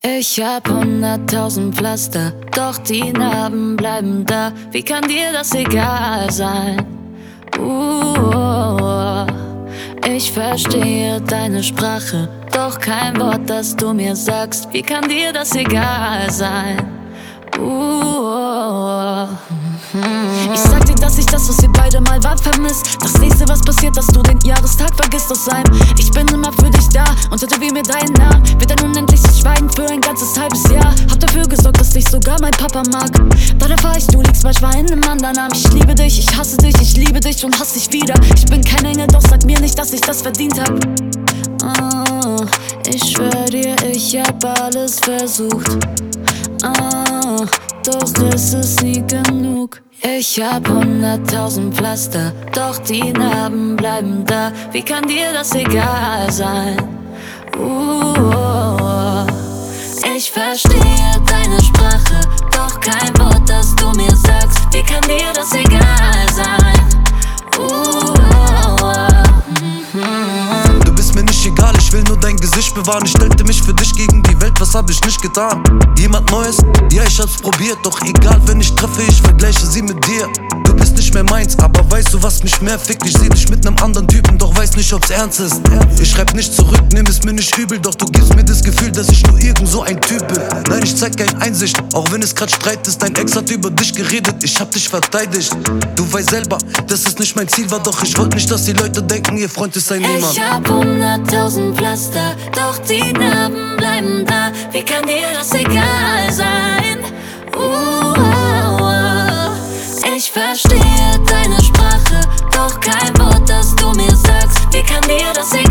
Ich hab 100.000 Pflaster, doch die Narben bleiben da. Wie kann dir das egal sein? Ich verstehe deine Sprache, doch kein Wort, das du mir sagst. Wie kann dir das egal sein? Ich sag dir, dass ich das, was wir beide mal waren, vermisst. Das nächste, was passiert, dass du den Jahrestag vergisst aus einem. Ich bin immer für dich da und tätowier mir deinen Namen. Wird ein unendliches Schweigen für ein ganzes halbes Jahr. Hab dafür gesorgt, dass dich sogar mein Papa mag. Doch erfahr ich, du liegst manchmal in einem anderen Arm. Ich liebe dich, ich hasse dich, ich liebe dich und hasse dich wieder. Ich bin kein Engel, doch sag mir nicht, dass ich das verdient hab. Ich schwör dir, ich hab alles versucht. Doch es ist nie genug. Ich hab 100.000 Pflaster, doch die Narben bleiben da. Wie kann dir das egal sein? Ich verstehe deine Sprache, doch kein Wort, das du mir sagst. Wie kann dir das egal sein? Du bist mir nicht egal, ich will nur dein Gesicht bewahren. Ich stellte mich für dich gegen die Welt, was hab ich nicht getan? Jemand Neues? Ja, ich hab's probiert, doch egal, wenn ich treffe, ich vergleiche sie mit dir. Du bist nicht mehr meins, aber weißt du, was mich mehr fickt? Ich seh dich mit nem anderen Typen, doch weiß nicht, ob's ernst ist. Ich schreib nicht zurück, nimm es mir nicht übel, doch du gibst mir das Gefühl, dass ich nur irgend so ein Typ bin. Nein, ich zeig keine Einsicht, auch wenn es grad Streit ist. Dein Ex hat über dich geredet, ich hab dich verteidigt. Du weißt selber, dass es nicht mein Ziel war, doch ich wollte nicht, dass die Leute denken, ihr Freund ist ein Niemand. Ich hab 100.000 Pflaster, doch die Narben bleiben da. Wie kann dir das egal sein? Ich verstehe deine Sprache, doch kein Wort, das du mir sagst. Wie kann dir das egal sein?